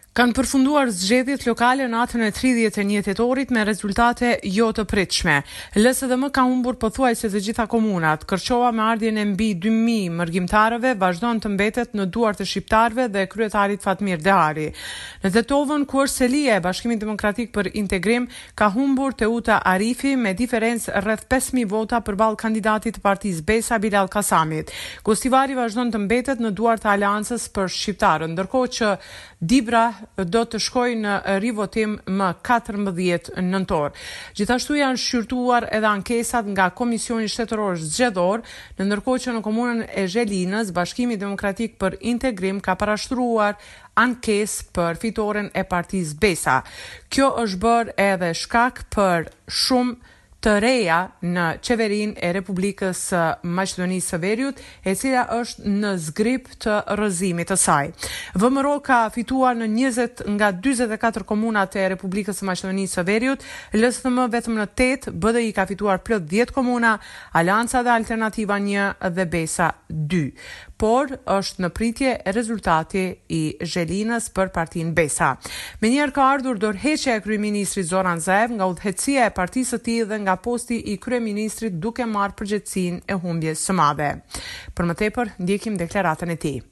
Kanë përfunduar zgjedhjet lokale natën e 31 tetorit me rezultate jo të pritshme. LSDM ka humbur pothuajse të gjitha komunat. Kërçova me ardhjen e mbi 2000 mërgjimtarëve vazhdon të mbetet në duart e shqiptarëve dhe kryetarit Fatmir Dehari. Në Tetovën, Kurselia e Bashkimit Demokratik për Integrim ka humbur Teuta Arifi me diferencë rreth 5000 vota përballë kandidatit të partisë Besa Bilal Kasamit. Gostivari vazhdon të mbetet në duart të Aleancës për Shqiptarën, ndërkohë që Dibra do të shkojë në rivotim më 14 nëntor. Gjithashtu janë shqyrtuar edhe ankesat nga Komisioni Shtetëror Zgjedhor, ndërkohë që në komunën e Zhelinës, Bashkimi Demokratik për Integrim ka parashtruar ankesë për fitoren e partisë Besa. Kjo është bërë edhe shkak për shumë të reja në qeverinë e Republikës së Maqedonisë së Veriut, e cila është në zgrip të rrëzimit të saj. VMRO ka fituar në 20 nga 44 komunat e Republikës së Maqedonisë së Veriut, LSDM vetëm në 8, BDI ka fituar plot 10 komuna, Aleanca dhe Alternativa 1 dhe Besa 2. Por është në pritje rezultati i Zhelinës për partinë Besa. Menjëherë ka ardhur dorëheqja e kryeministrit Zoran Zaev nga udhëheqësia e partisë së tij dhe nga posti i kryeministrit duke marrë përgjegjësinë e humbjes së madhe. Për më tepër, ndjekim deklaratën e tij.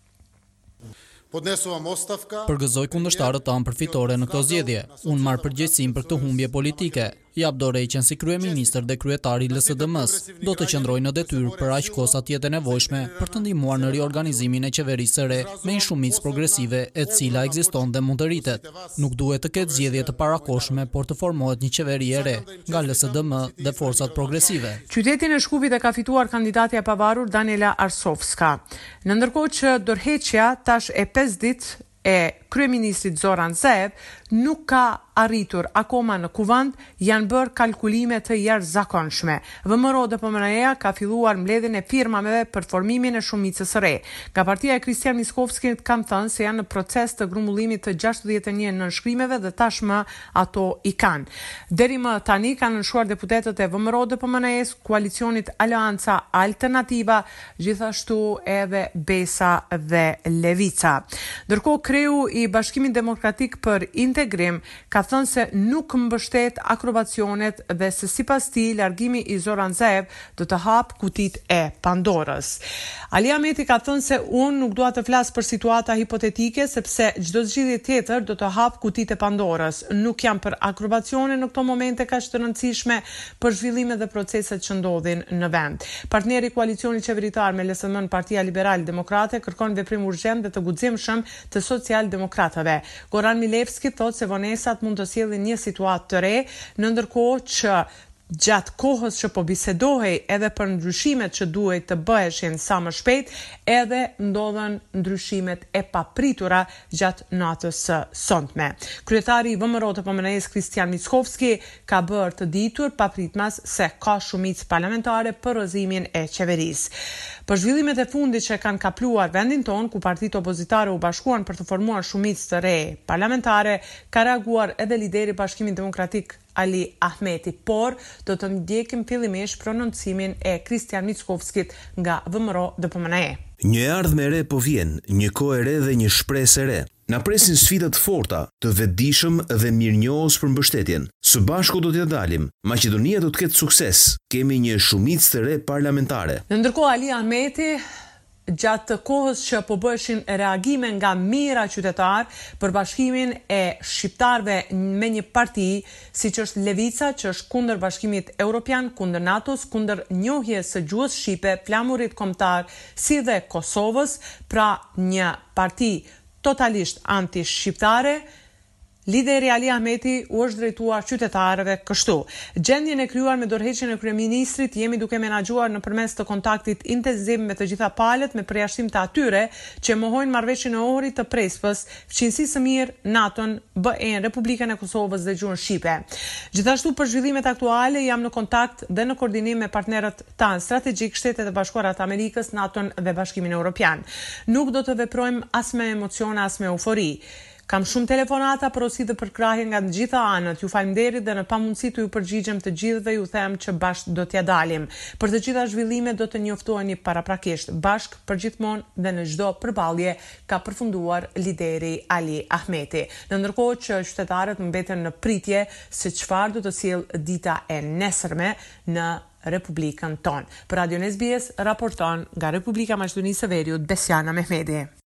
Përgëzoj kundërshtarët tanë për fitore në këto zgjedhje. Unë marr përgjegjësinë për këtë humbje politike. Jap dorëheqjen si kryeministër dhe kryetari i LSDM-s. Do të qëndroj në detyrë për aq kohë sa të jetë nevojshme për të ndihmuar në riorganizimin e qeverisë së re me një shumicë progresive e cila ekziston dhe mund të rritet. Nuk duhet të ketë zgjedhje të parakohshme, por të formohet një qeveri e re nga LSDM dhe forcat progresive. Qytetin e Shkupit e ka fituar kandidatja e pavarur Daniela Arsovska. Në ndërkohë që dorëheqja tash e 5 ditë e kryeministrit Zoran Zaev nuk ka arritur akoma në kuvend, janë bërë kalkulime të jashtëzakonshme. VMRO DPMNE ka filluar mbledhjen e firmave për formimin e shumicës së re. Nga partia e Kristian Miskovskit kanë thënë se janë në proces të grumbullimit të 61 nënshkrimeve dhe tashmë ato i kanë. Deri më tani kanë nënshuar deputetët e VMRO DPMNE-s, koalicionit Aleanca Alternativa, gjithashtu edhe Besa dhe Levica. Ndërkohë kreu i Bashkimit Demokratik për Integrim ka thënë se nuk mbështet akrobacionet dhe se sipas tij largimi i Zoran Zaev do të hap kutit e Pandorës. Ali Ahmeti ka thënë se unë nuk dua të flas për situata hipotetike sepse çdo zgjidhje tjetër do të hap kutit e Pandorës. Nuk jam për akrobacione në këto momente kaq të rëndësishme për zhvillimet dhe proceset që ndodhin në vend. Partneri i koalicionit qeveritar me LSM, Partia Liberale Demokrate, kërkon veprim urgjent dhe të guximshëm të social-demokratëve. Goran Milevski thotë se vonesat mund të sjellin një situatë të re, në ndërkohë që gjatë kohës që po bisedohej edhe për ndryshimet që duhet të bëheshin sa më shpejt, edhe ndodhen ndryshimet e papritura gjatë natës së sonte. Kryetari i VMRO të PMN-s Kristian Miskovski ka bërë të ditur papritmas se ka shumicë parlamentare për rrëzimin e qeverisë. Për zhvillimet e fundit që kanë kapluar vendin ton, ku partitë opozitare u bashkuan për të formuar shumicë të re parlamentare, ka reaguar edhe lideri i Bashkimit Demokratik Ali Ahmeti, por do të ndjekim fillimisht prononcimin e Kristian Miskovskit nga VMRO DPMNE. Një ardhmë e re po vjen, një kohë e re dhe një shpresë e re. Na presin sfida të forta, të vetëdijshëm dhe mirënjohës për mbështetjen. Së bashku do t'ja dalim. Maqedonia do të ketë sukses. Kemi një shumicë të re parlamentare. Në ndërkohë Ali Ahmeti gjatë kohës që po bëheshin reagime nga mijëra qytetar për bashkimin e shqiptarëve me një parti siç është Levica, që është kundër bashkimit evropian, kundër NATO-s, kundër njohjes së gjuhës shqipe, flamurit kombëtar si dhe Kosovës, pra një parti totalisht anti-shqiptare. Lideri Ali Ahmeti u është drejtuar qytetarëve kështu: gjendjen e krijuar me dorëheqjen e kryeministrit jemi duke menaxhuar nëpërmes të kontaktit intensiv me të gjitha palët, me përjashtim të atyre që mohojnë marrëveshjen e Ohrit të Prespës, fqinësisë së mirë, NATO-n, BE-n, Republikën e Kosovës dhe gjuhën shqipe. Gjithashtu për zhvillimet aktuale jam në kontakt dhe në koordinim me partnerët tanë strategjik, Shtetet e Bashkuara të Amerikës, NATO-n dhe Bashkimin Evropian. Nuk do të veprojmë as me emocione as me eufori. Kam shumë telefonata porosi dhe përkrahje nga të gjitha anët. Ju faleminderit dhe në pamundësi të ju përgjigjem të gjithëve ju them që bashkë do t'ja dalim. Për të gjitha zhvillimet do të njoftoheni paraprakisht. Bashkë përgjithmonë dhe në çdo përballje, ka përfunduar lideri Ali Ahmeti. Në ndërkohë që qytetarët mbeten në pritje se çfarë do të sjellë dita e nesërme në Republikën tonë. Për Radio SBS raporton nga Republika Maqedonisë së Veriut Besiana Mehmeti.